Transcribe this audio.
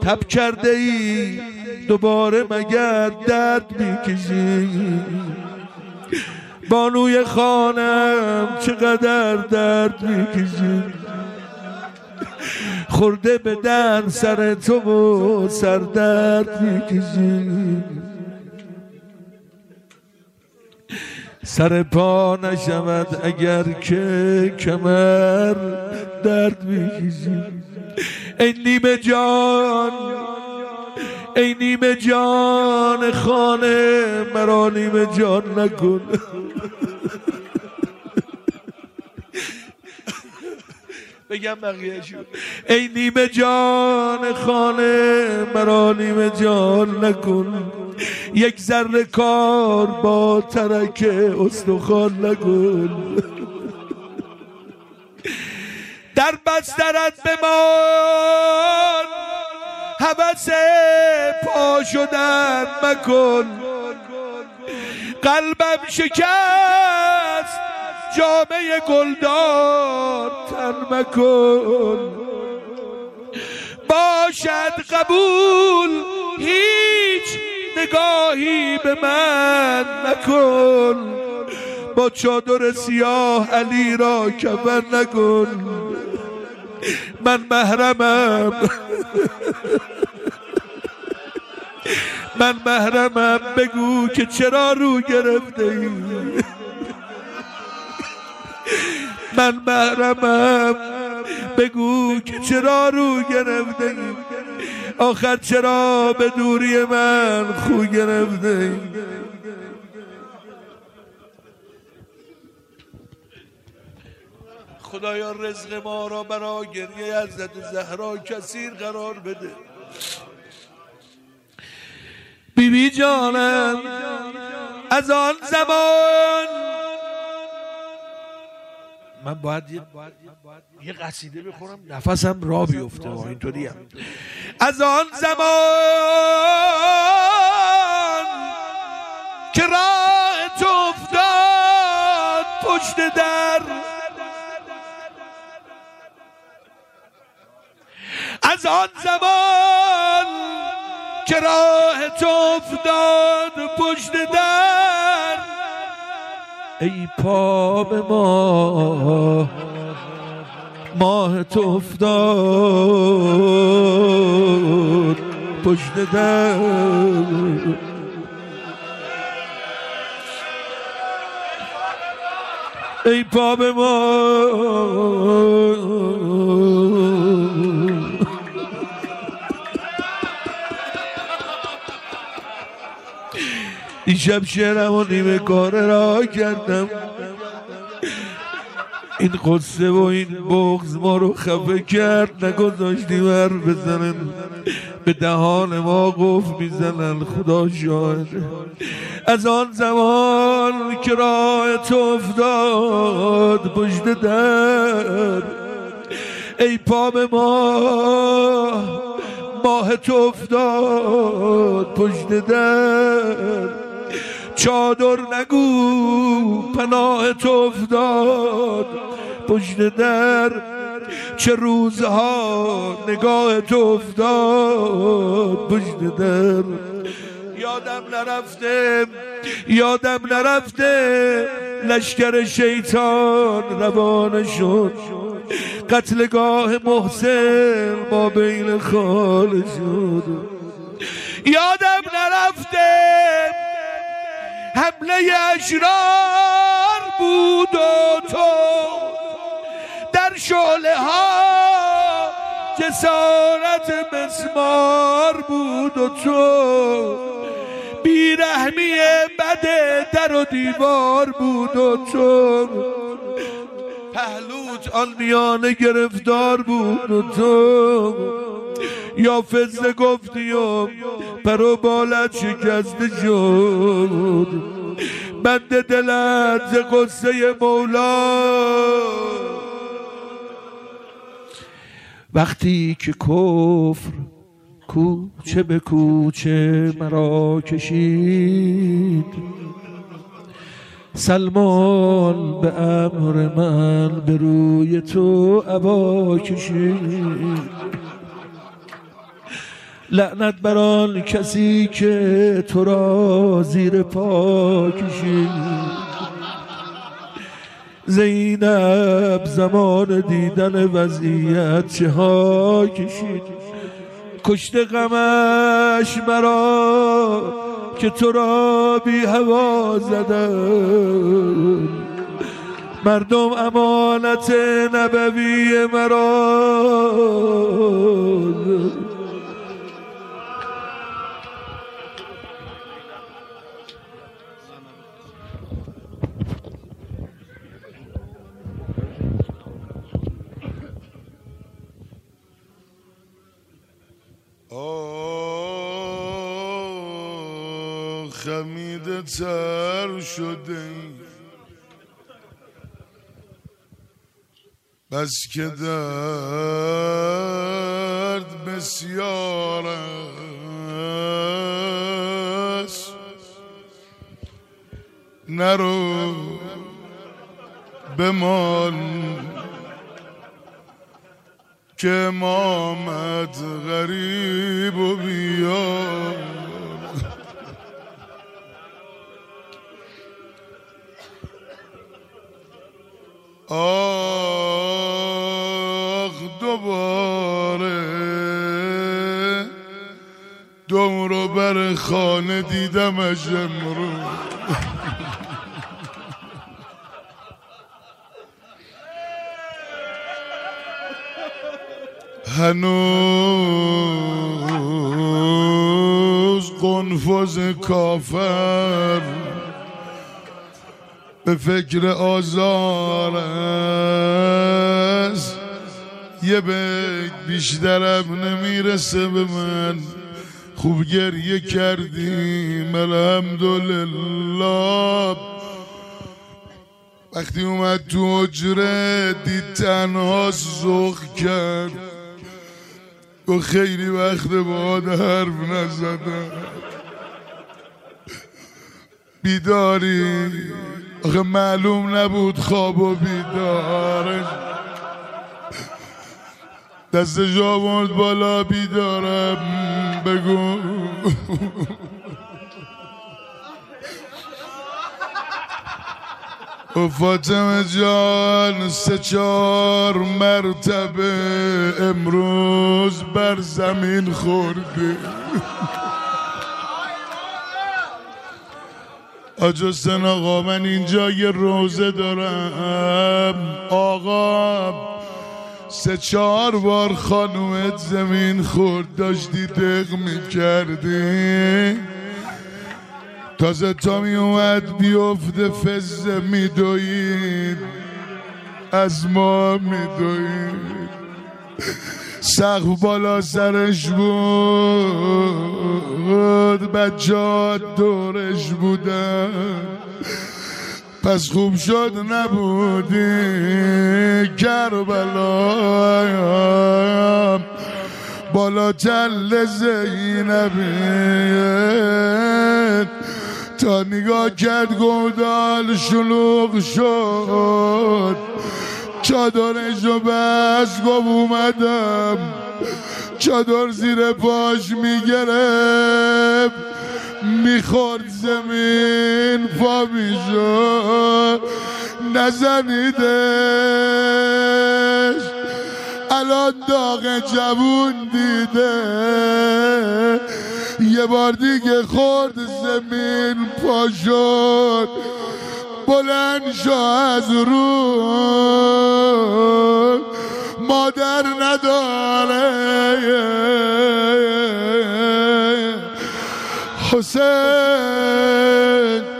تب کرده ای دوباره مگر درد میکشی؟ بانوی خانم چقدر درد میکشی؟ خورده بدن سر تو و سر درد میکشی. سر پا نشود اگر که کمر درد میکشی. ای نیمه جان، ای نیمه جان خانه مرا نیمه جان نکن. بگم بقیه‌شو. ای نیمه جان خانه مرا نیمه جان نکن. یک ذره کار با ترک استخوان نکن. در بسترت بمان هوس پا شدن مکن. قلبم شکست جامه گلدار تن مکن. باشد قبول هیچ نگاهی به من نکن. با چادر سیاه علی را کفن نکن. من محرمم، من محرمم، بگو که چرا رو گرفته ای؟ من محرمم، بگو که چرا رو گرفته ای؟ آخر چرا به دوری من خو گرفته ای؟ خدایا رزق ما را برای گریه حضرت زهرا کثیر قرار بده. بیبی جانم از آن زمان، من باید یه قصیده بخورم نفسم را بیفته. اینطوری هم از آن زمان که راه تو افتاد پشت در، از آن زمان که راه تو افتاد پشت در، ای پا به ماه تو افتاد پشت در. ای پا به این شب شعرم و نیمه کاره را کردم. این قصه و این بغض ما رو خفه کرد. نگذاشتیم حرف بزنن، به دهان ما قفل میزنن. خدا شاهد. از آن زمان که راه تو افتاد پشت در، ای پا به ماه تو افتاد پشت در. چادر نگو پناه تو افتاد پشت در. چه روزها نگاه تو افتاد پشت در. یادم نرفته لشکر شیطان روانه شد. قتلگاه محسن ما بین خانه شد. یادم نرفته حمله اشرار بود و تو در شعله ها جسارت مسمار بود و تو بیرحمی بد در و دیوار بود و تو پهلوت آن میانه گرفتار بود و تو یا فزه گفتی و پر و بالت شکسته شد. بند دلت ز قصه مولا وقتی که کفر کوچه به کوچه مرا کشید. سلمان به امر من به روی تو عبا کشید. لعنت بر آن کسی که تو را زیر پا کشید. زینب زمان دیدن وضعیت چه ها کشید. کشته غمش مرا که تو را بی هوا زدن. مردم امانت نبوی مرا خمیده تر شده بس که درد بسیار است. نرو بمان که امامت غریب و بیار. آخ دوباره دور بر خانه دیدمش امروز. هنوز قنفذ کافر به فکر آزار است. یه بیت بیشترم نمیرسه به من. خوب گریه کردیم الحمدلله. وقتی اومد تو حجره دید تنها ذوق کرد و خیلی وقت باهات حرف نزدم. بیداری؟ آخه معلوم نبود خواب و بیدارش. دستش آورد بالا بیدارم بگو. و فاطمه جان 3-4 مرتبه امروز بر زمین خورده. حاج حسین آقا من اینجا یه روزه دارم. آقا 3-4 بار خانومت زمین خورد داشتی دق میکردی. تازه تا می اومد بیفته فزه میدوید از ما میدوید. سقف بالا سرش بود بچه دورش بودن. پس خوب شد نبودی کربلا بالا تل زینبی. تا نگاه کرد گودال شلوغ شد. چادرش رو بس گفت اومدم. چادر زیر پاش میگرفت میخورد زمین پا میشد. نزنیدش الان داغ جوون دیده. یه بار دیگه خورد زمین پا شد. بلند شو از رو مادر نداره. حسین